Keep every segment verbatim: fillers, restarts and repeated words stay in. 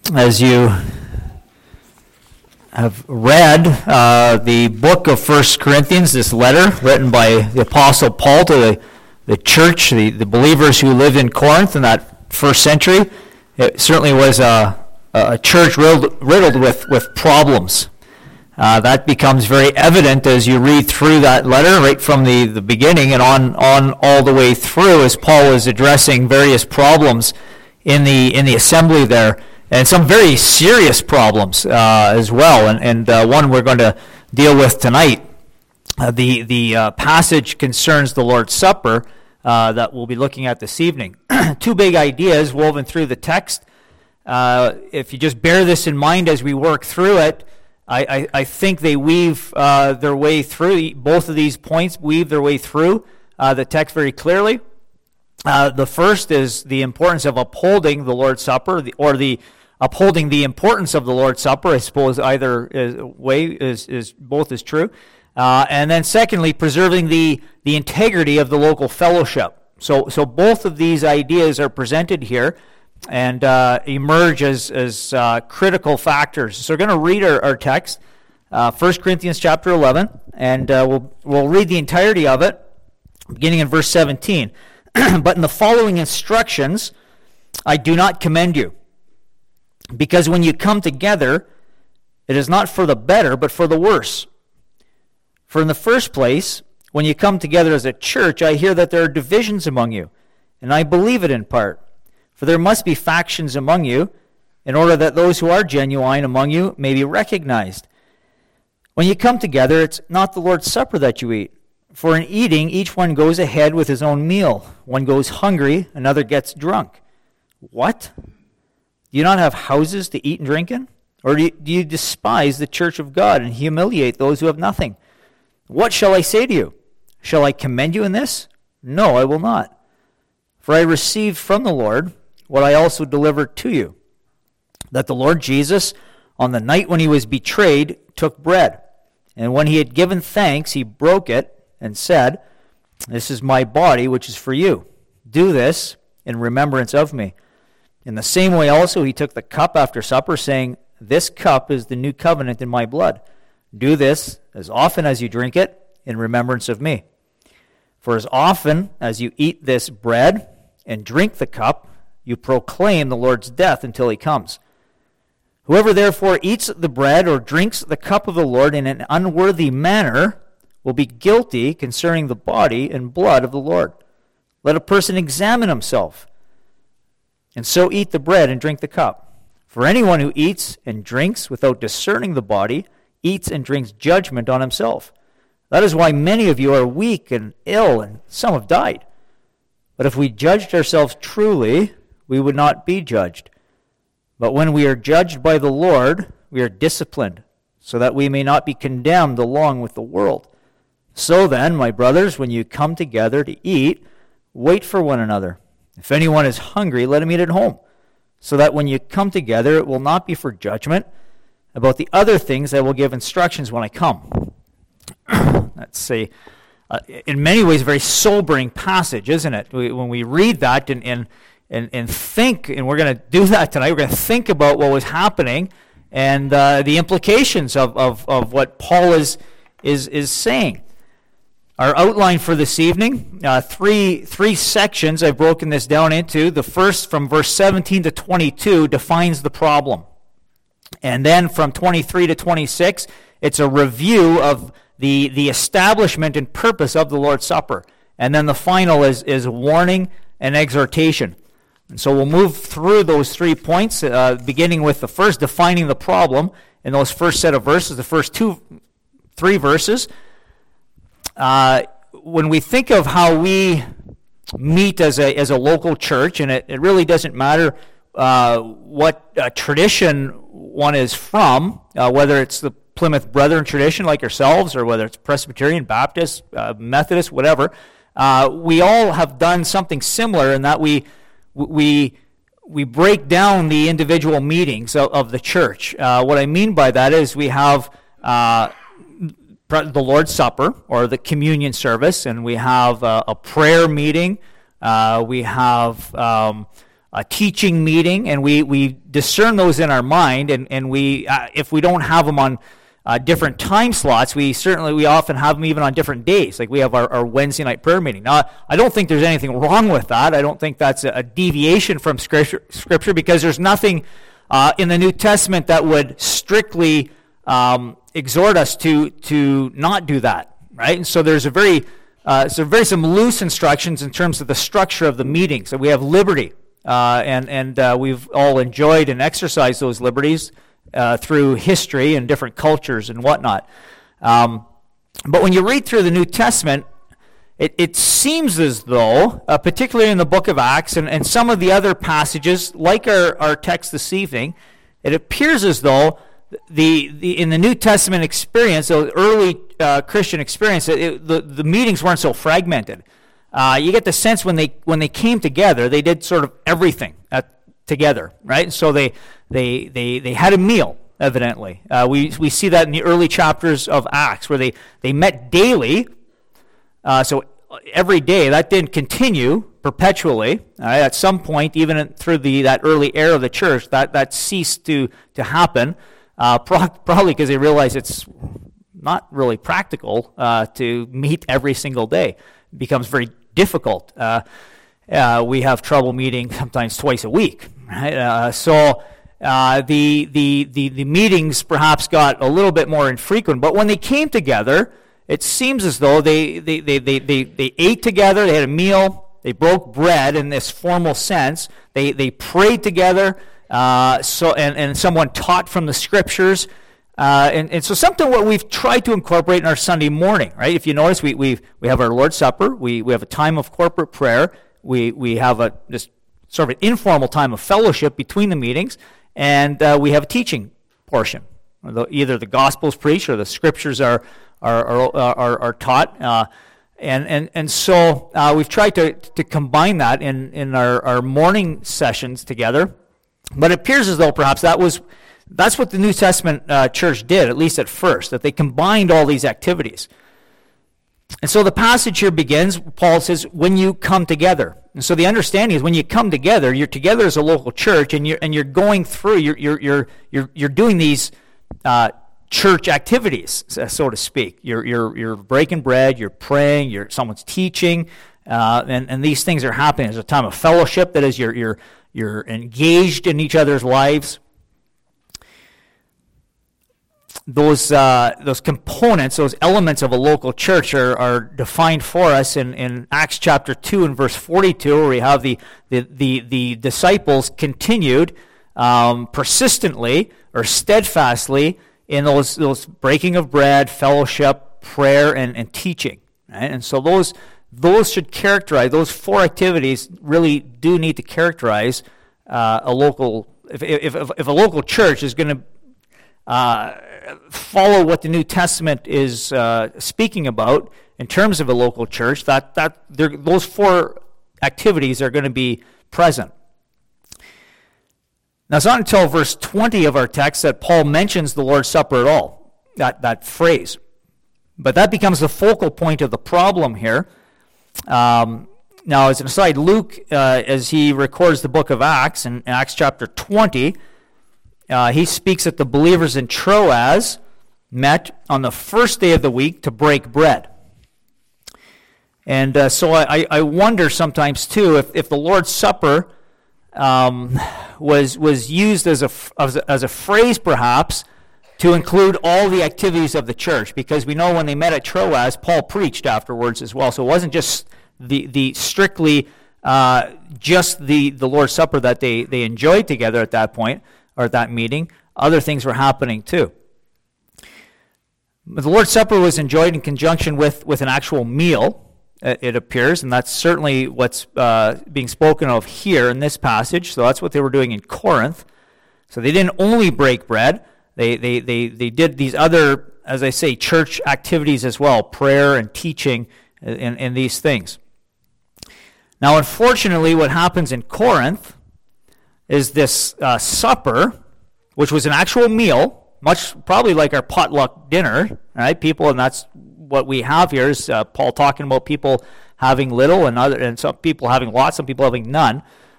as you have read uh, the book of First Corinthians, this letter written by the Apostle Paul to the, the church, the, the believers who lived in Corinth in that first century, it certainly was a, a church riddled, riddled with, with problems. Uh, that becomes very evident as you read through that letter, right from the, the beginning and on, on all the way through, as Paul is addressing various problems in the in the assembly there, and some very serious problems uh, as well, and, and uh, one we're going to deal with tonight. Uh, the the uh, passage concerns the Lord's Supper uh, that we'll be looking at this evening. Two big ideas woven through the text. Uh, if you just bear this in mind as we work through it, I, I, I think they weave uh, their way through, both of these points weave their way through uh, the text very clearly. Uh, the first is the importance of upholding the Lord's Supper, the, or the upholding the importance of the Lord's Supper. I suppose either is, way is, is both is true. Uh, and then secondly, preserving the, the integrity of the local fellowship. So so both of these ideas are presented here and uh, emerge as, as uh, critical factors. So we're going to read our, our text, uh, First Corinthians chapter eleven, and uh, we'll, we'll read the entirety of it, beginning in verse seventeen. But in the following instructions, I do not commend you, because when you come together, it is not for the better, but for the worse. For in the first place, when you come together as a church, I hear that there are divisions among you, and I believe it in part. For there must be factions among you, in order that those who are genuine among you may be recognized. When you come together, it's not the Lord's Supper that you eat. For in eating, each one goes ahead with his own meal. One goes hungry, another gets drunk. What? Do you not have houses to eat and drink in? Or do you, do you despise the church of God and humiliate those who have nothing? What shall I say to you? Shall I commend you in this? No, I will not. For I received from the Lord what I also delivered to you, that the Lord Jesus, on the night when he was betrayed, took bread. And when he had given thanks, he broke it, and said, "This is my body, which is for you. Do this in remembrance of me." In the same way also he took the cup after supper, saying, "This cup is the new covenant in my blood. Do this as often as you drink it in remembrance of me. For as often as you eat this bread and drink the cup, you proclaim the Lord's death until he comes. Whoever therefore eats the bread or drinks the cup of the Lord in an unworthy manner will be guilty concerning the body and blood of the Lord. Let a person examine himself, and so eat the bread and drink the cup. For anyone who eats and drinks without discerning the body eats and drinks judgment on himself. That is why many of you are weak and ill, and some have died. But if we judged ourselves truly, we would not be judged. But when we are judged by the Lord, we are disciplined, so that we may not be condemned along with the world. So then, my brothers, when you come together to eat, wait for one another. If anyone is hungry, let him eat at home, so that when you come together, it will not be for judgment. About the other things, I will give instructions when I come. That's a, uh, in many ways, a very sobering passage, isn't it? We, when we read that and, and, and, and think, and we're going to do that tonight, we're going to think about what was happening and uh, the implications of, of, of what Paul is, is, is saying. Our outline for this evening, uh, three three sections I've broken this down into. The first, from verse seventeen to twenty-two, defines the problem. And then from twenty-three to twenty-six, it's a review of the, the establishment and purpose of the Lord's Supper. And then the final is, is warning and exhortation. And so we'll move through those three points, uh, beginning with the first, defining the problem in those first set of verses, the first two, three verses. Uh, when we think of how we meet as a as a local church, and it, it really doesn't matter uh, what uh, tradition one is from, uh, whether it's the Plymouth Brethren tradition like yourselves, or whether it's Presbyterian, Baptist, uh, Methodist, whatever, uh, we all have done something similar in that we we we break down the individual meetings of, of the church. Uh, what I mean by that is we have uh, the Lord's Supper, or the communion service, and we have uh, a prayer meeting. Uh, we have um, a teaching meeting, and we, we discern those in our mind, and, and we uh, if we don't have them on uh, different time slots, we certainly, we often have them even on different days, like we have our, our Wednesday night prayer meeting. Now, I don't think there's anything wrong with that. I don't think that's a, a deviation from Scripture, scripture because there's nothing uh, in the New Testament that would strictly um, exhort us to, to not do that, right? And so there's a very, uh, so very some loose instructions in terms of the structure of the meeting. So we have liberty. Uh, and and uh, we've all enjoyed and exercised those liberties uh, through history and different cultures and whatnot. Um, but when you read through the New Testament, it, it seems as though, uh, particularly in the book of Acts and, and some of the other passages, like our, our text this evening, it appears as though the, the in the New Testament experience, the early uh, Christian experience, it, it, the, the meetings weren't so fragmented. Uh, you get the sense when they when they came together, they did sort of everything at, together, right? So they they they they had a meal, evidently. Uh, we we see that in the early chapters of Acts, where they they met daily. Uh, so every day, that didn't continue perpetually. Right? At some point, even through the that early era of the church, that that ceased to to happen. Uh, pro- probably because they realized it's not really practical uh, to meet every single day. It becomes very difficult. Uh, uh, we have trouble meeting sometimes twice a week, right? Uh, so uh, the, the the the meetings perhaps got a little bit more infrequent. But when they came together, it seems as though they they they they they, they ate together. They had a meal. They broke bread in this formal sense. They they prayed together. Uh, so and and someone taught from the scriptures. Uh, and, and so something what we've tried to incorporate in our Sunday morning, right? If you notice, we we we have our Lord's Supper, we we have a time of corporate prayer, we we have a this sort of an informal time of fellowship between the meetings, and uh, we have a teaching portion. Either the gospel is preached or the scriptures are are are are, are taught, uh, and and and so uh, we've tried to to combine that in in our our morning sessions together. But it appears as though perhaps that was. That's what the New Testament uh, church did, at least at first, that they combined all these activities. And so the passage here begins, Paul says, when you come together. And so the understanding is when you come together, you're together as a local church, and you're and you're going through, you're you're you're you're, you're doing these uh, church activities, so to speak. You're you're you're breaking bread, you're praying, you're someone's teaching, uh, and and these things are happening. There's a time of fellowship. That is, you're you're you're engaged in each other's lives. Those uh, those components, those elements of a local church are, are defined for us in, in Acts chapter two and verse forty-two, where we have the the the, the disciples continued um, persistently or steadfastly in those those breaking of bread, fellowship, prayer, and, and teaching. Right? And so those those should characterize, those four activities really do need to characterize uh, a local. If if if a local church is going to Uh, follow what the New Testament is uh, speaking about in terms of a local church, that that those four activities are going to be present. Now, it's not until verse twenty of our text that Paul mentions the Lord's Supper at all, that, that phrase. But that becomes the focal point of the problem here. Um, now, as an aside, Luke, uh, as he records the book of Acts, in Acts chapter twenty, Uh, he speaks that the believers in Troas met on the first day of the week to break bread. And uh, so I, I wonder sometimes, too, if, if the Lord's Supper um, was was used as a, as a, as a phrase, perhaps, to include all the activities of the church. Because we know when they met at Troas, Paul preached afterwards as well. So it wasn't just the, the strictly uh, just the, the Lord's Supper that they, they enjoyed together at that point, or at that meeting. Other things were happening too. But the Lord's Supper was enjoyed in conjunction with, with an actual meal, it appears, and that's certainly what's uh, being spoken of here in this passage. So that's what they were doing in Corinth. So they didn't only break bread, they they they, they did these other, as I say, church activities as well, prayer and teaching and, and these things. Now, unfortunately, what happens in Corinth is this uh, supper, which was an actual meal, much probably like our potluck dinner, right? People, and that's what we have here is uh, Paul talking about people having little and other, and some people having lots, some people having none.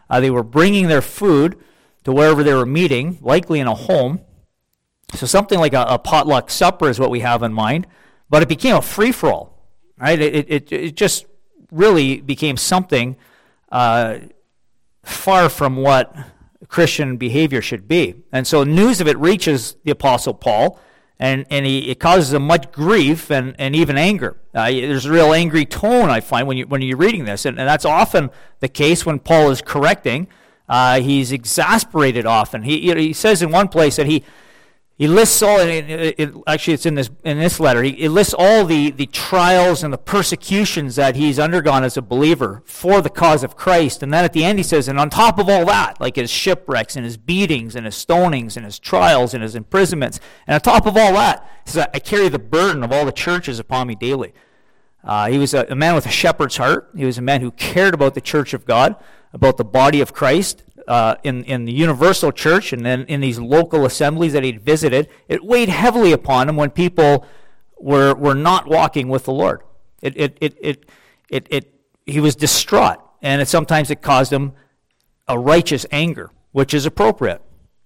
Uh, they were bringing their food to wherever they were meeting, likely in a home. So something like a, a potluck supper is what we have in mind. But it became a free-for-all, right? It, it, it just really became something uh, far from what Christian behavior should be. And so news of it reaches the Apostle Paul, and, and he, it causes him much grief and, and even anger. Uh, there's a real angry tone, I find, when, you, when you're reading this, and, and that's often the case when Paul is correcting. Uh, he's exasperated often. He, he says in one place that he He lists all, and it, it, actually it's in this in this letter, he, he lists all the, the trials and the persecutions that he's undergone as a believer for the cause of Christ. And then at the end he says, and on top of all that, like his shipwrecks and his beatings and his stonings and his trials and his imprisonments, and on top of all that, he says, I carry the burden of all the churches upon me daily. Uh, he was a, a man with a shepherd's heart. He was a man who cared about the church of God, about the body of Christ. Uh, in, in the universal church and then in these local assemblies that he'd visited, it weighed heavily upon him when people were were not walking with the Lord. It it it it it, it he was distraught, and it sometimes it caused him a righteous anger, which is appropriate.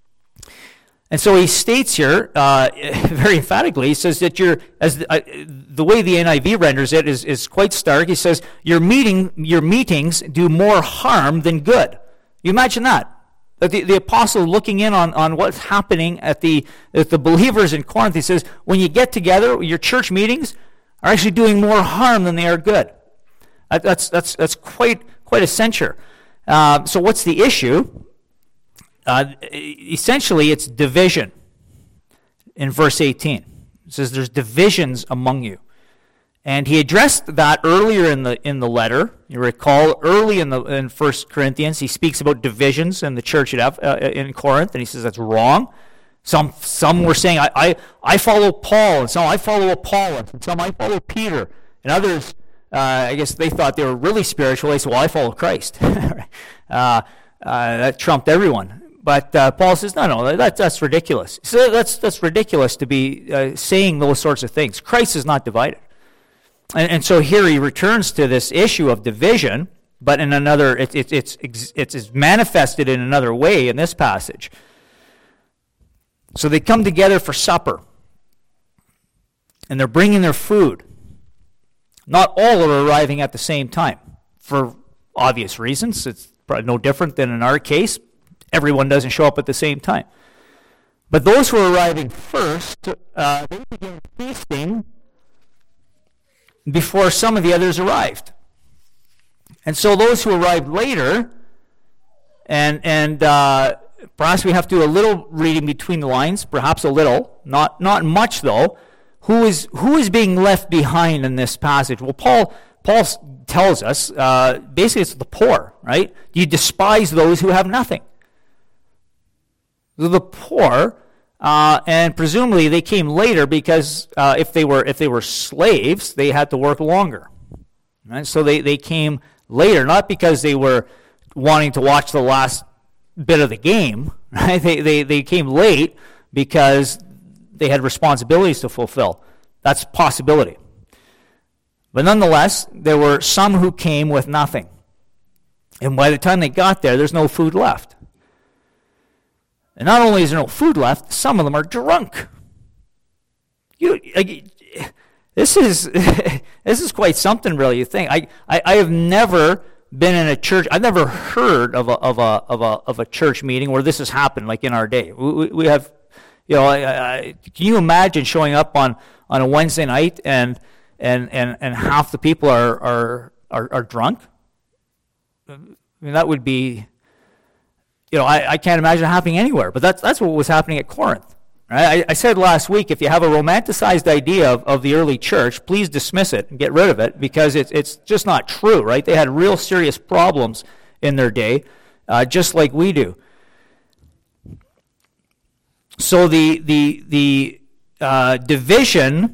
And so he states here uh, very emphatically, he says that you're, as the, uh, the way the N I V renders it is is quite stark. He says your meeting your meetings do more harm than good. You imagine that. That the, the apostle looking in on, on what's happening at the, at the believers in Corinth, he says, when you get together, your church meetings are actually doing more harm than they are good. That, that's that's that's quite quite a censure. Uh, so what's the issue? Uh, essentially, it's division. In verse eighteen, it says there's divisions among you. And he addressed that earlier in the in the letter. You recall early in the in First Corinthians, he speaks about divisions in the church at uh, in Corinth, and he says that's wrong. Some some were saying I, I I follow Paul, and some I follow Apollos, and some I follow Peter, and others uh, I guess they thought they were really spiritual. They said, well, I follow Christ. uh, uh, that trumped everyone. But uh, Paul says, no, no, that, that's ridiculous. So that's that's ridiculous to be uh, saying those sorts of things. Christ is not divided. And, and so here he returns to this issue of division, but in another, it, it, it's it's it's manifested in another way in this passage. So they come together for supper, and they're bringing their food. Not all are arriving at the same time, for obvious reasons. It's probably no different than in our case. Everyone doesn't show up at the same time. But those who are arriving first, uh, they begin feasting before some of the others arrived. And so those who arrived later, and and uh, perhaps we have to do a little reading between the lines, perhaps a little, not not much though, who is who is being left behind in this passage? Well, Paul Paul tells us, uh, basically it's the poor, right? You despise those who have nothing. The poor, Uh, and presumably they came later because uh, if they were if they were slaves, they had to work longer. Right? So they, they came later, not because they were wanting to watch the last bit of the game. Right? They, they they came late because they had responsibilities to fulfill. That's a possibility. But nonetheless, there were some who came with nothing. And by the time they got there, there's no food left. And not only is there no food left, some of them are drunk. You, I, this is this is quite something, really. You think I, I, I have never been in a church. I've never heard of a of a of a of a church meeting where this has happened, like in our day. We, we have, you know, I, I, can you imagine showing up on, on a Wednesday night and and, and, and half the people are are, are are drunk? I mean, that would be. You know, I, I can't imagine it happening anywhere, but that's that's what was happening at Corinth. Right? I, I said last week, if you have a romanticized idea of, of the early church, please dismiss it and get rid of it, because it's it's just not true, right? They had real serious problems in their day, uh, just like we do. So the the the uh, division,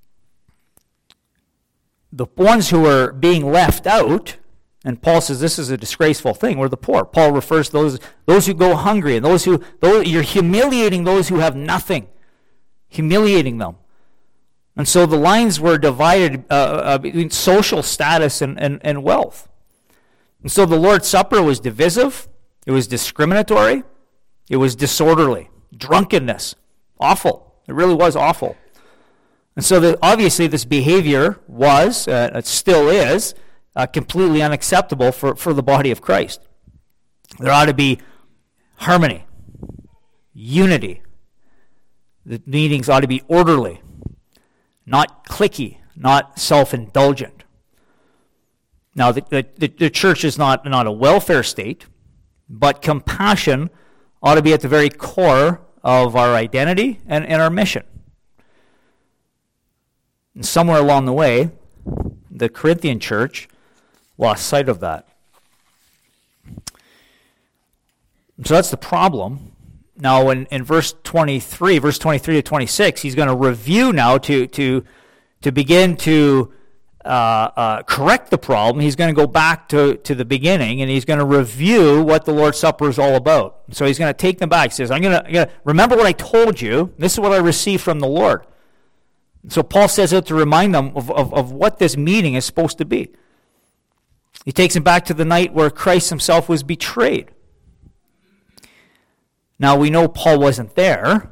the ones who are being left out. And Paul says this is a disgraceful thing. We're the poor. Paul refers to those those who go hungry and those who those, you're humiliating those who have nothing, humiliating them. And so the lines were divided uh, uh, between social status and, and, and wealth. And so the Lord's Supper was divisive, it was discriminatory, it was disorderly, drunkenness, awful. It really was awful. And so the, obviously this behavior was, uh, it still is, uh, completely unacceptable for, for the body of Christ. There ought to be harmony, unity. The meetings ought to be orderly, not cliquey, not self-indulgent. Now, the, the, the church is not, not a welfare state, but compassion ought to be at the very core of our identity and, and our mission. And somewhere along the way, the Corinthian church lost sight of that. So that's the problem. Now, in, in verse twenty-three, verse twenty-three to twenty-six, he's going to review now to, to, to begin to Uh, uh, correct the problem. He's going to go back to, to the beginning, and he's going to review what the Lord's Supper is all about. So he's going to take them back. He says, I'm going to, I'm going to remember what I told you. This is what I received from the Lord. So Paul says it to remind them of, of, of what this meeting is supposed to be. He takes them back to the night where Christ himself was betrayed. Now, we know Paul wasn't there,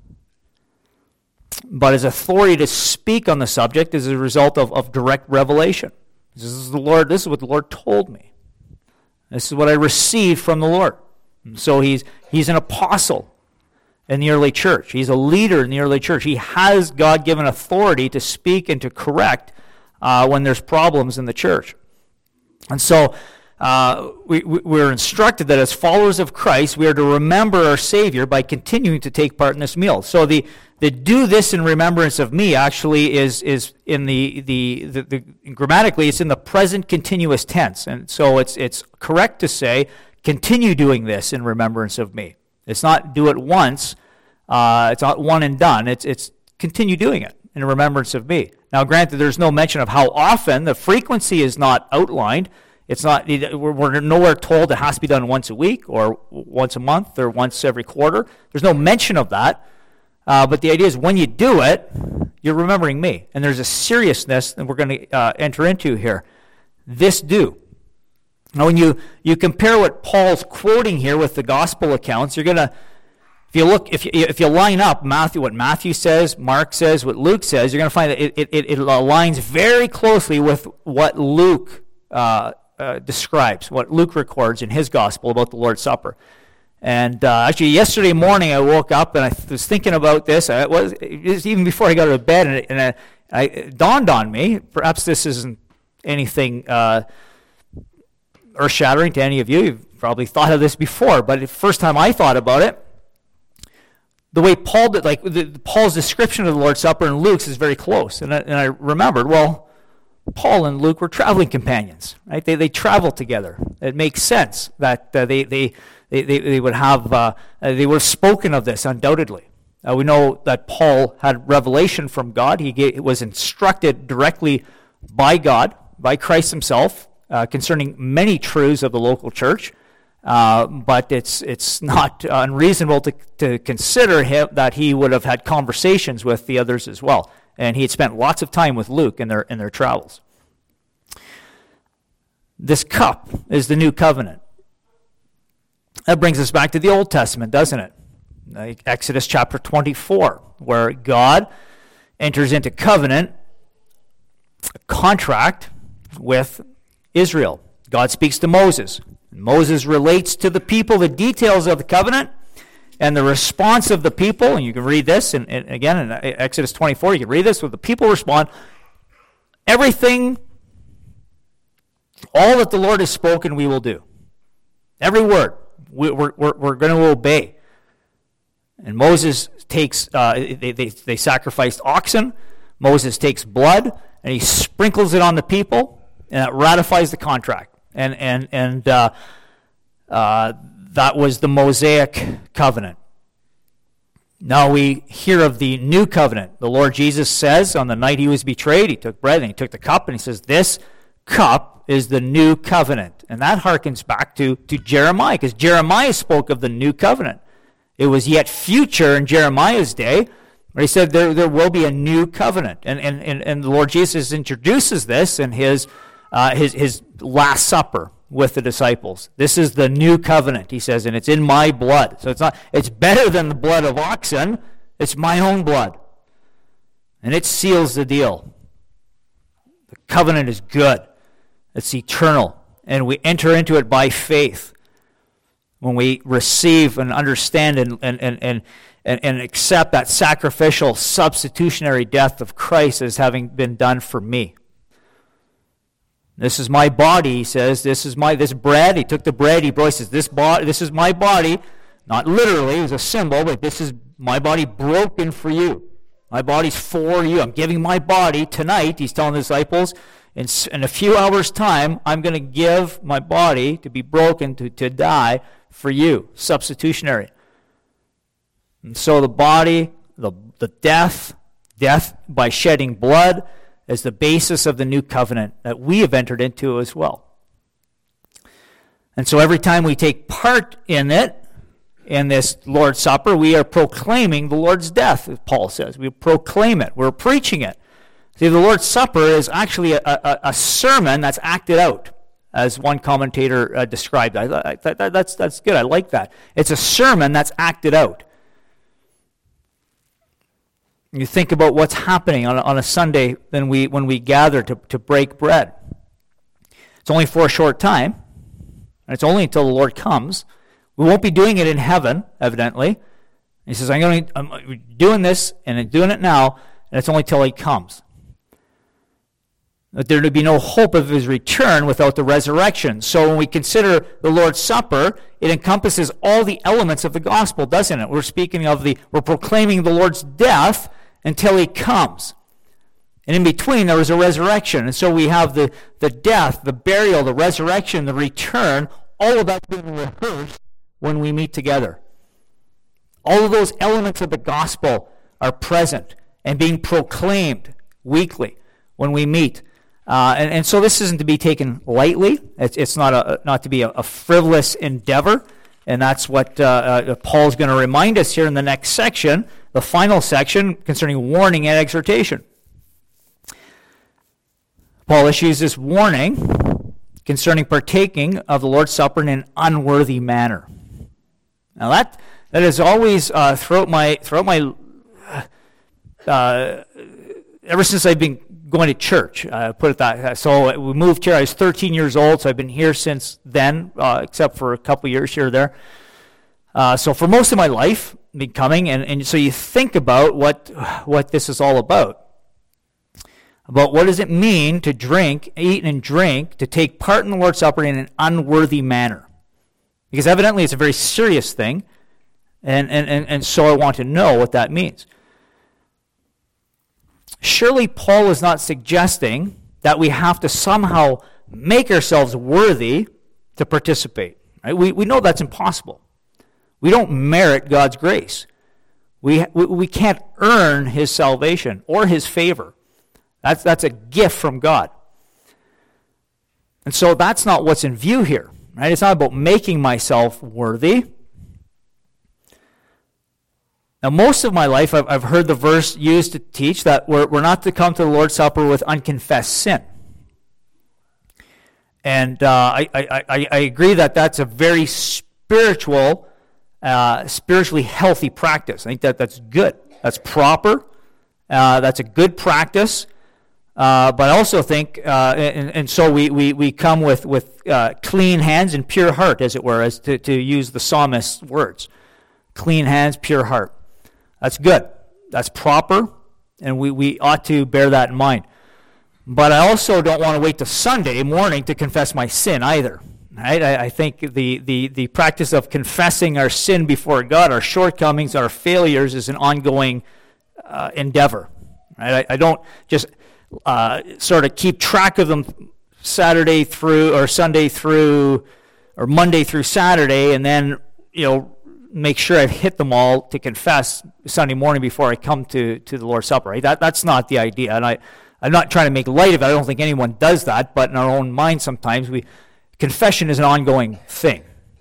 but his authority to speak on the subject is a result of, of direct revelation. This is the Lord. This is what the Lord told me. This is what I received from the Lord. And so he's he's an apostle in the early church. He's a leader in the early church. He has God-given authority to speak and to correct uh, when there's problems in the church. And so uh, we, we're instructed that as followers of Christ, we are to remember our Savior by continuing to take part in this meal. So the The do this in remembrance of me actually is is in the, the, the, the grammatically it's in the present continuous tense. And so it's it's correct to say, continue doing this in remembrance of me. It's not do it once, uh, it's not one and done, it's it's continue doing it in remembrance of me. Now granted, there's no mention of how often, the frequency is not outlined. It's not, we're nowhere told it has to be done once a week or once a month or once every quarter. There's no mention of that. Uh, but the idea is when you do it, you're remembering me. And there's a seriousness that we're going to uh, enter into here. This do. Now when you, you compare what Paul's quoting here with the gospel accounts, you're going to, if you look, if you, if you line up Matthew, what Matthew says, Mark says, what Luke says, you're going to find that it, it, it aligns very closely with what Luke uh, uh, describes, what Luke records in his gospel about the Lord's Supper. And uh, actually, yesterday morning I woke up and I was thinking about this. I was, it was even before I got out of bed, and, it, and I, I, it dawned on me. Perhaps this isn't anything uh, earth-shattering to any of you. You've probably thought of this before, but the first time I thought about it, the way Paul did, like the, Paul's description of the Lord's Supper in Luke's is very close. And I, and I remembered, well, Paul and Luke were traveling companions, right? They they traveled together. It makes sense that uh, they they. They, they, they would have uh, they would have spoken of this undoubtedly. Uh, we know that Paul had revelation from God. He gave, was instructed directly by God, by Christ himself, uh, concerning many truths of the local church. Uh, but it's it's not unreasonable to to consider him that he would have had conversations with the others as well, and he had spent lots of time with Luke in their in their travels. This cup is the new covenant. That brings us back to the Old Testament, doesn't it? Like Exodus chapter twenty-four, where God enters into covenant, a contract with Israel. God speaks to Moses. Moses relates to the people the details of the covenant and the response of the people. And you can read this, and again, in Exodus twenty-four, you can read this, where the people respond, everything, all that the Lord has spoken, we will do. Every word. We're, we're, we're going to obey. And Moses takes, uh, they, they, they sacrificed oxen. Moses takes blood, and he sprinkles it on the people, and that ratifies the contract. And and and uh, uh, that was the Mosaic covenant. Now we hear of the new covenant. The Lord Jesus says on the night he was betrayed, he took bread and he took the cup, and he says, this cup is the new covenant. And that harkens back to, to Jeremiah, because Jeremiah spoke of the new covenant. It was yet future in Jeremiah's day, where he said there, there will be a new covenant. And, and, and, and the Lord Jesus introduces this in his, uh, his, his Last Supper, with the disciples. This is the new covenant, he says, and it's in my blood. So it's not, it's better than the blood of oxen. It's my own blood. And it seals the deal. The covenant is good. It's eternal. And we enter into it by faith. When we receive and understand and, and, and, and, and, and accept that sacrificial, substitutionary death of Christ as having been done for me. This is my body, he says. This is my, this bread. He took the bread, he broke, he says, this, body, this is my body. Not literally, it was a symbol, but this is my body broken for you. My body's for you. I'm giving my body tonight, he's telling the disciples, in, in a few hours' time, I'm going to give my body to be broken, to, to die for you. Substitutionary. And so the body, the, the death, death by shedding blood, is the basis of the new covenant that we have entered into as well. And so every time we take part in it, in this Lord's Supper, we are proclaiming the Lord's death, as Paul says. We proclaim it. We're preaching it. See, the Lord's Supper is actually a, a, a sermon that's acted out, as one commentator uh, described. I, I, that, that's, that's good. I like that. It's a sermon that's acted out. You think about what's happening on a, on a Sunday when we, when we gather to, to break bread. It's only for a short time, and it's only until the Lord comes. We won't be doing it in heaven, evidently. He says, I'm, going to, I'm doing this, and I'm doing it now, and it's only till he comes. That there would be no hope of his return without the resurrection. So when we consider the Lord's Supper, it encompasses all the elements of the gospel, doesn't it? We're speaking of the, we're proclaiming the Lord's death until he comes. And in between, there was a resurrection. And so we have the, the death, the burial, the resurrection, the return, all of that being rehearsed when we meet together. All of those elements of the gospel are present and being proclaimed weekly when we meet. Uh, and, and so this isn't to be taken lightly. It's, it's not a, not to be a, a frivolous endeavor. And that's what uh, uh, Paul's going to remind us here in the next section, the final section concerning warning and exhortation. Paul issues this warning concerning partaking of the Lord's Supper in an unworthy manner. Now that that is always uh, throughout my throughout my uh, ever since I've been going to church, uh, put it that. So we moved here. I was thirteen years old, so I've been here since then, uh, except for a couple years here or there. Uh, so for most of my life, been coming, and, and so you think about what what this is all about. About what does it mean to drink, eat and drink, to take part in the Lord's Supper in an unworthy manner? Because evidently it's a very serious thing, and, and, and, and so I want to know what that means. Surely Paul is not suggesting that we have to somehow make ourselves worthy to participate. Right? We, we know that's impossible. We don't merit God's grace. We, we, we can't earn his salvation or his favor. That's, that's a gift from God. And so that's not what's in view here. Right? It's not about making myself worthy. Now, most of my life, I've, I've heard the verse used to teach that we're, we're not to come to the Lord's Supper with unconfessed sin. And uh, I, I, I, I agree that that's a very spiritual, uh, spiritually healthy practice. I think that that's good. That's proper. Uh, that's a good practice. Uh, but I also think, uh, and, and so we, we, we come with, with uh, clean hands and pure heart, as it were, as to, to use the psalmist's words. Clean hands, pure heart. That's good. That's proper, and we, we ought to bear that in mind. But I also don't want to wait till Sunday morning to confess my sin either. Right? I, I think the, the, the practice of confessing our sin before God, our shortcomings, our failures, is an ongoing uh, endeavor. Right? I, I don't just uh, sort of keep track of them Saturday through, or Sunday through, or Monday through Saturday, and then, you know, make sure I've hit them all to confess Sunday morning before I come to, to the Lord's Supper. Right? That, that's not the idea. And I, I'm not trying to make light of it. I don't think anyone does that, but in our own mind sometimes, we confession is an ongoing thing.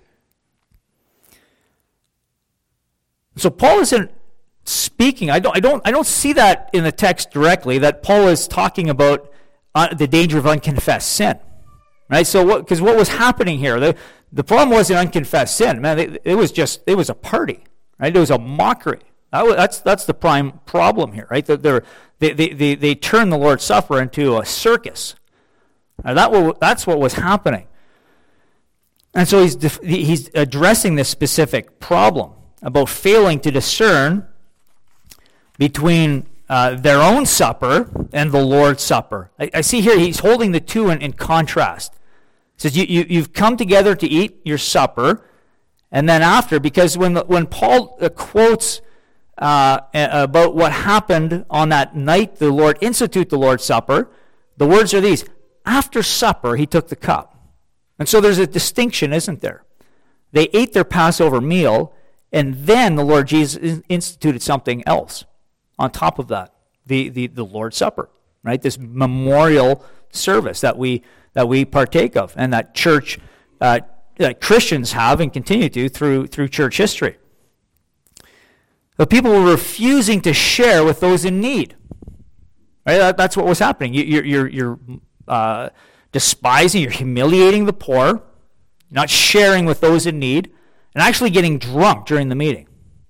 So Paul isn't speaking, I don't, I don't, I don't see that in the text directly, that Paul is talking about uh, the danger of unconfessed sin. right? So what, because what was happening here, the, the problem wasn't unconfessed sin. Man, it, it was just, it was a party, right? It was a mockery. That was, that's that's the prime problem here, right? That they're, they, they, they, they turned the Lord's Supper into a circus. Now that will, that's what was happening. And so he's def- he's addressing this specific problem about failing to discern between uh, their own supper and the Lord's Supper. I, I see here he's holding the two in, in contrast. He says, you, you, you've come together to eat your supper, and then after, because when, the, when Paul uh, quotes uh, about what happened on that night the Lord instituted the Lord's Supper, the words are these: after supper he took the cup. And so there's a distinction, isn't there? They ate their Passover meal, and then the Lord Jesus instituted something else on top of that, the, the, the Lord's Supper, right? This memorial service that we that we partake of, and that church, uh, that Christians have and continue to through through church history. The people were refusing to share with those in need. Right? That, that's what was happening. You, you're you're, you're uh, despising, you're humiliating the poor, not sharing with those in need, and actually getting drunk during the meeting.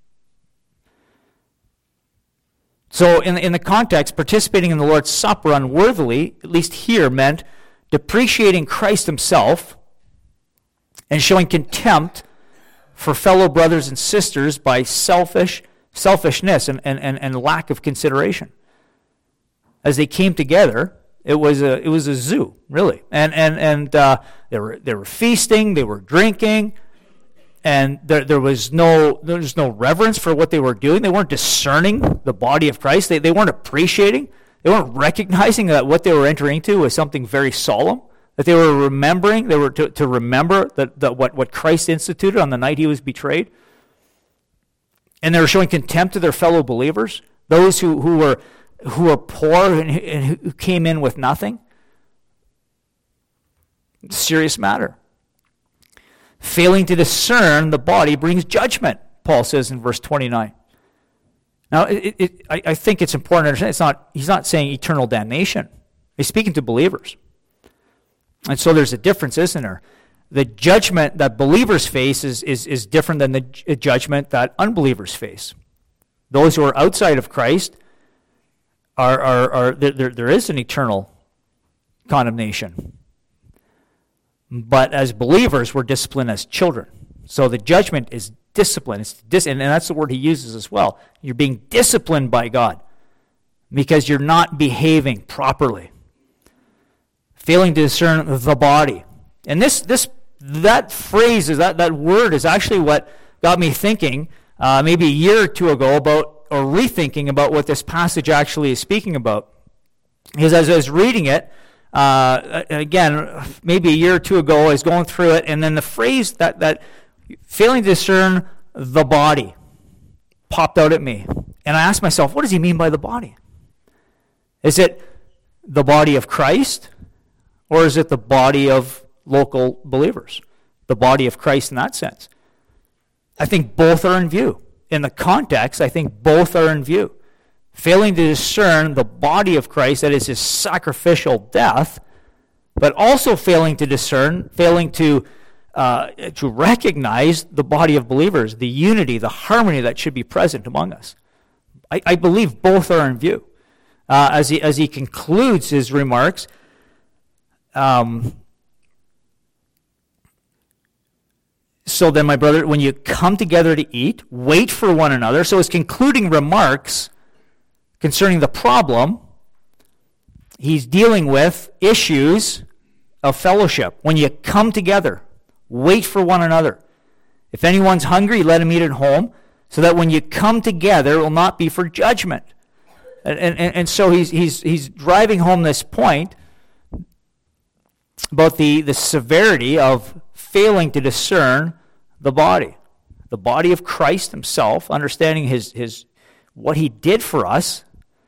So in, in the context, participating in the Lord's Supper unworthily, at least here, meant depreciating Christ himself and showing contempt for fellow brothers and sisters by selfish selfishness and, and, and, and lack of consideration. As they came together, It was a it was a zoo, really, and and and uh, they were they were feasting, they were drinking, and there there was no there was no reverence for what they were doing. They weren't discerning the body of Christ. They they weren't appreciating. They weren't recognizing that what they were entering into was something very solemn. That they were remembering. They were to, to remember that, that what what Christ instituted on the night he was betrayed. And they were showing contempt to their fellow believers, those who who were. who were poor and, and who came in with nothing. It's a serious matter. Failing to discern the body brings judgment, Paul says in verse twenty-nine. Now, it, it, I, I think it's important to understand, it's not, he's not saying eternal damnation. He's speaking to believers. And so there's a difference, isn't there? The judgment that believers face is, is, is different than the judgment that unbelievers face. Those who are outside of Christ, Are, are, are there, there is an eternal condemnation. But as believers, we're disciplined as children. So the judgment is discipline. It's dis- and that's the word he uses as well. You're being disciplined by God because you're not behaving properly. Failing to discern the body. And this, this that phrase, is that, that word is actually what got me thinking uh, maybe a year or two ago about or rethinking about what this passage actually is speaking about. Because as I was reading it, uh, again, maybe a year or two ago, I was going through it, and then the phrase that, that failing to discern the body popped out at me. And I asked myself, what does he mean by the body? Is it the body of Christ, or is it the body of local believers? The body of Christ in that sense. I think both are in view. In the context, I think both are in view. Failing to discern the body of Christ, that is his sacrificial death, but also failing to discern, failing to uh, to recognize the body of believers, the unity, the harmony that should be present among us. I, I believe both are in view. Uh, as he as he concludes his remarks, um, so then, my brother, when you come together to eat, wait for one another. So his concluding remarks concerning the problem, he's dealing with issues of fellowship. When you come together, wait for one another. If anyone's hungry, let him eat at home, so that when you come together, it will not be for judgment. And, and, and so he's, he's, he's driving home this point about the, the severity of failing to discern the body. The body of Christ himself, understanding his, his what he did for us,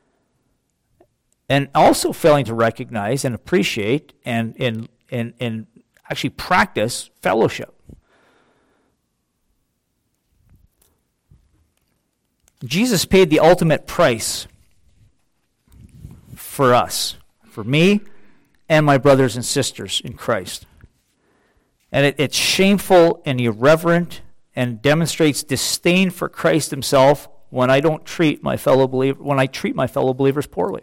and also failing to recognize and appreciate and, and, and, and actually practice fellowship. Jesus paid the ultimate price for us, for me, and my brothers and sisters in Christ. And it, it's shameful and irreverent and demonstrates disdain for Christ himself when I don't treat my fellow believer, when I treat my fellow believers poorly.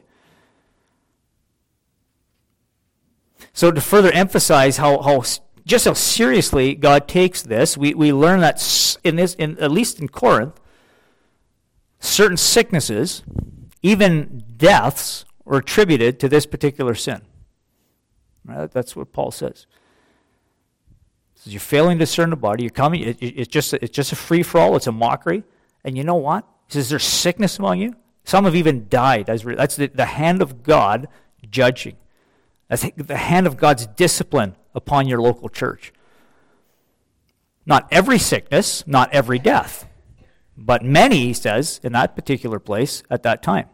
So to further emphasize how, how just how seriously God takes this, we, we learn that in this, in, at least in Corinth, certain sicknesses, even deaths, were attributed to this particular sin. Right? That's what Paul says. He says you're failing to discern the body. You're coming. It, it, it's just it's just a free for all. It's a mockery. And you know what? He says there's sickness among you. Some have even died. As re- that's the, the hand of God judging. That's the hand of God's discipline upon your local church. Not every sickness, not every death, but many, he says, in that particular place at that time.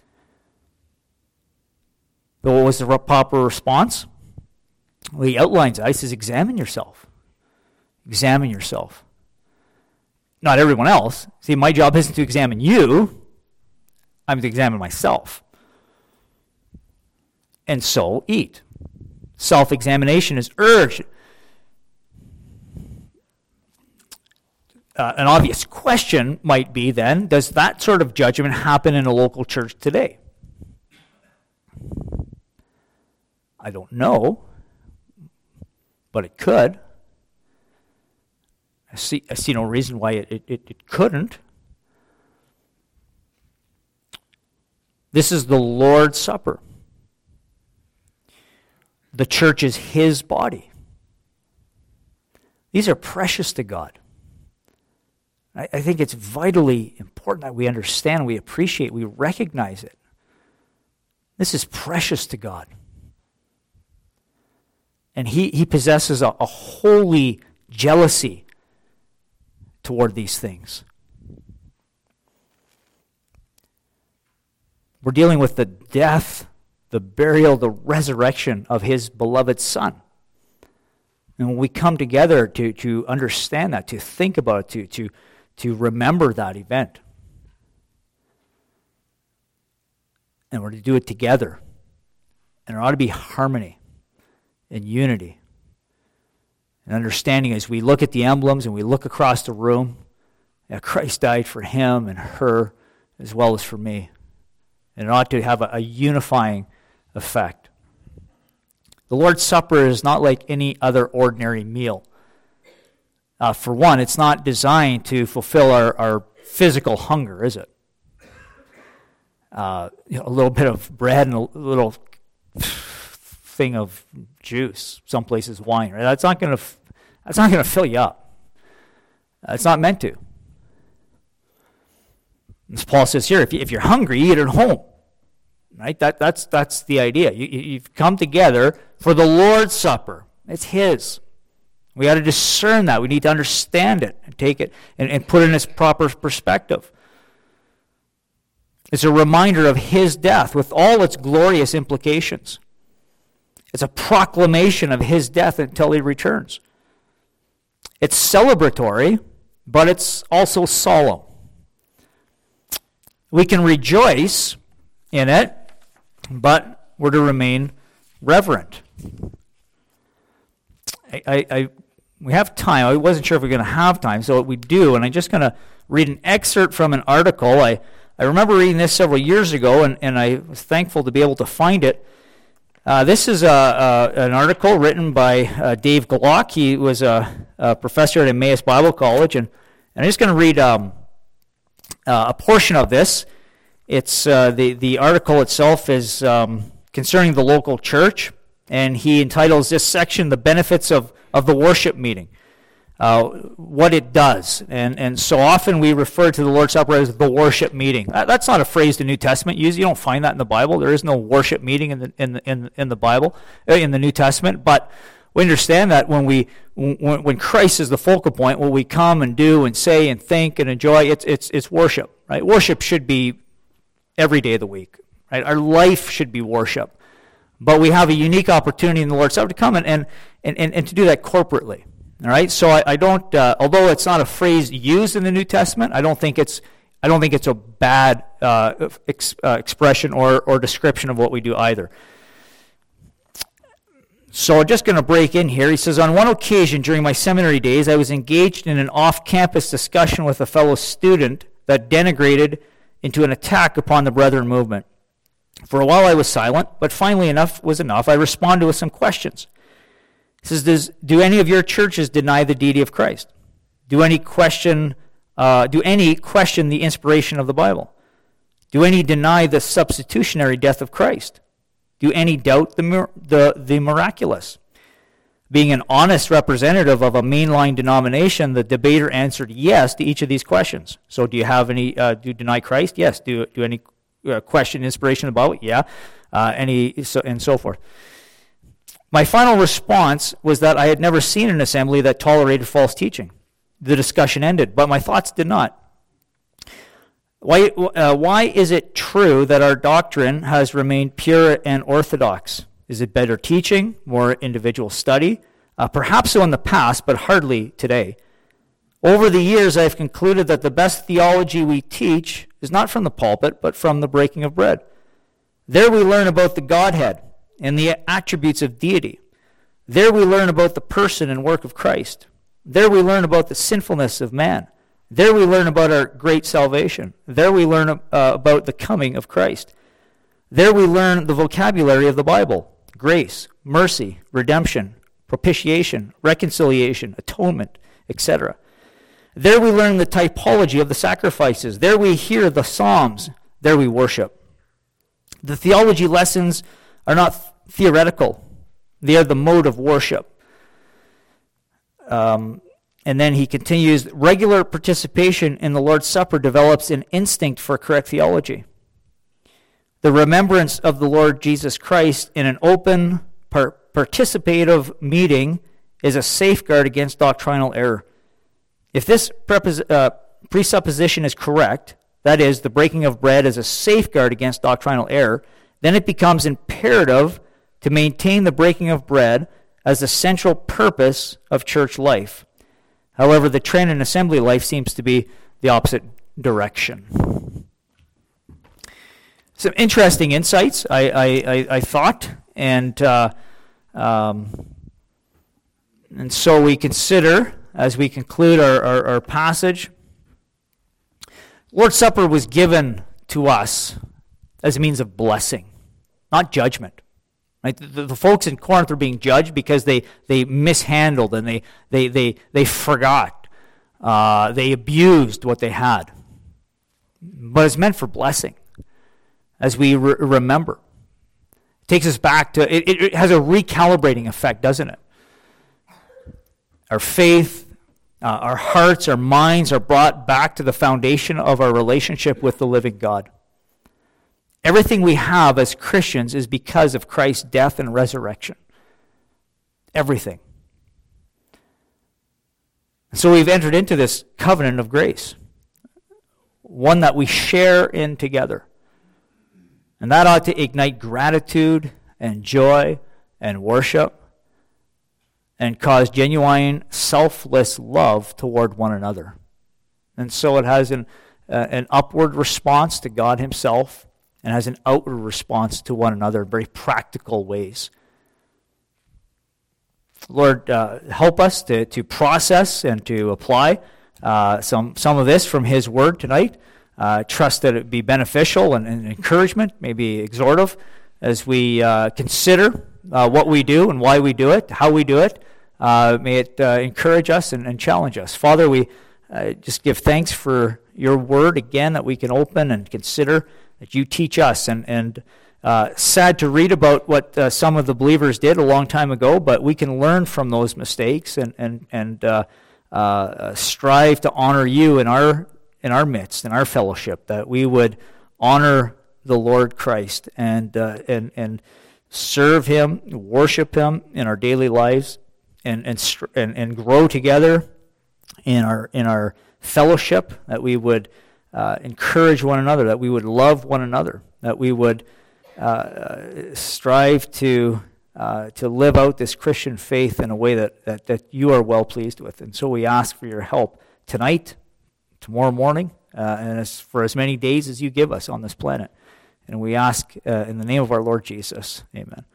But what was the proper response? Well, he outlines it. He says, examine yourself. Examine yourself. Not everyone else. See, my job isn't to examine you. I'm to examine myself. And so, eat. Self-examination is urged. Uh, an obvious question might be then, does that sort of judgment happen in a local church today? I don't know, but it could. I see, I see no reason why it, it, it couldn't. This is the Lord's Supper. The church is his body. These are precious to God. I, I think it's vitally important that we understand, we appreciate, we recognize it. This is precious to God. And he, he possesses a, a holy jealousy toward these things. We're dealing with the death, the burial, the resurrection of his beloved Son. And when we come together to, to understand that, to think about it, to, to, to remember that event, and we're to do it together, and there ought to be harmony and unity and understanding as we look at the emblems and we look across the room. Yeah, Christ died for him and her as well as for me. And it ought to have a, a unifying effect. The Lord's Supper is not like any other ordinary meal. Uh, for one, it's not designed to fulfill our, our physical hunger, is it? Uh, you know, a little bit of bread and a little thing of juice, some places wine. Right? That's not going to that's not going to fill you up. Uh, it's not meant to. As Paul says here, if, you, if you're hungry, eat at home. Right? That that's that's the idea. You, you've come together for the Lord's Supper. It's his. We got to discern that. We need to understand it and take it and, and put it in its proper perspective. It's a reminder of his death with all its glorious implications. It's a proclamation of his death until he returns. It's celebratory, but it's also solemn. We can rejoice in it, but we're to remain reverent. I, I, I we have time. I wasn't sure if we we're going to have time, so what we do, and I'm just going to read an excerpt from an article. I, I remember reading this several years ago, and, and I was thankful to be able to find it. Uh, this is a, a, an article written by uh, Dave Glock. He was a, a professor at Emmaus Bible College, and, and I'm just going to read um, uh, a portion of this. It's uh, the, the article itself is um, concerning the local church, and he entitles this section, The Benefits of, of the Worship Meeting, uh, what it does. And, and so often we refer to the Lord's Supper as the worship meeting. That, that's not a phrase the New Testament uses. You don't find that in the Bible. There is no worship meeting in the, in the, in, in the Bible, in the New Testament. But we understand that when we when, when Christ is the focal point, what we come and do and say and think and enjoy, it's it's it's worship, right? Worship should be every day of the week, right? Our life should be worship. But we have a unique opportunity in the Lord's Supper to come and, and, and, and to do that corporately. All right? So I, I don't, uh, although it's not a phrase used in the New Testament, I don't think it's I don't think it's a bad uh, ex, uh, expression or, or description of what we do either. So just going to break in here. He says, on one occasion during my seminary days, I was engaged in an off-campus discussion with a fellow student that denigrated into an attack upon the Brethren movement. For a while I was silent, but finally enough was enough. I responded with some questions. He says, Does, do any of your churches deny the deity of Christ? Do any question, uh, do any question the inspiration of the Bible? Do any deny the substitutionary death of Christ? Do any doubt the, mir- the, the miraculous? Being an honest representative of a mainline denomination, the debater answered yes to each of these questions. So do you have any, uh, do you deny Christ? Yes. Do, do any uh, question inspiration of the Bible? Yeah. Uh, any, so, and so forth. My final response was that I had never seen an assembly that tolerated false teaching. The discussion ended, but my thoughts did not. Why, uh, why is it true that our doctrine has remained pure and orthodox? Is it better teaching, more individual study? Uh, perhaps so in the past, but hardly today. Over the years, I have concluded that the best theology we teach is not from the pulpit, but from the breaking of bread. There we learn about the Godhead and the attributes of deity. There we learn about the person and work of Christ. There we learn about the sinfulness of man. There we learn about our great salvation. There we learn uh, about the coming of Christ. There we learn the vocabulary of the Bible: grace, mercy, redemption, propitiation, reconciliation, atonement, et cetera. There we learn the typology of the sacrifices. There we hear the Psalms. There we worship. The theology lessons are not theoretical. They are the mode of worship. Um, and then he continues, regular participation in the Lord's Supper develops an instinct for correct theology. The remembrance of the Lord Jesus Christ in an open, par- participative meeting is a safeguard against doctrinal error. If this prepos- uh, presupposition is correct, that is, the breaking of bread is a safeguard against doctrinal error, then it becomes imperative to maintain the breaking of bread as the central purpose of church life. However, the trend in assembly life seems to be the opposite direction. Some interesting insights, I, I, I, I thought, and uh, um, and so we consider, as we conclude our, our, our passage, Lord's Supper was given to us as a means of blessing, not judgment. Right? The, the folks in Corinth are being judged because they, they mishandled and they they they, they forgot. Uh, they abused what they had. But it's meant for blessing, as we re- remember. It takes us back to, it, it has a recalibrating effect, doesn't it? Our faith, uh, our hearts, our minds are brought back to the foundation of our relationship with the living God. Everything we have as Christians is because of Christ's death and resurrection. Everything. So we've entered into this covenant of grace, one that we share in together. And that ought to ignite gratitude and joy and worship and cause genuine, selfless love toward one another. And so it has an, uh, an upward response to God himself, and has an outward response to one another in very practical ways. Lord, uh, help us to, to process and to apply uh, some, some of this from his word tonight. Uh, trust that it be beneficial and, and encouragement, maybe exhortive, as we uh, consider uh, what we do and why we do it, how we do it. Uh, may it uh, encourage us and, and challenge us. Father, we uh, just give thanks for your word again that we can open and consider, that you teach us. And, and uh, sad to read about what uh, some of the believers did a long time ago, but we can learn from those mistakes and, and, and uh, uh, strive to honor you in our in our midst, in our fellowship, that we would honor the Lord Christ and uh, and and serve him, worship him in our daily lives, and and and, and grow together in our in our fellowship, that we would Uh, encourage one another, that we would love one another, that we would uh, strive to uh, to live out this Christian faith in a way that, that, that you are well pleased with. And so we ask for your help tonight, tomorrow morning, uh, and as, for as many days as you give us on this planet. And we ask uh, in the name of our Lord Jesus. Amen.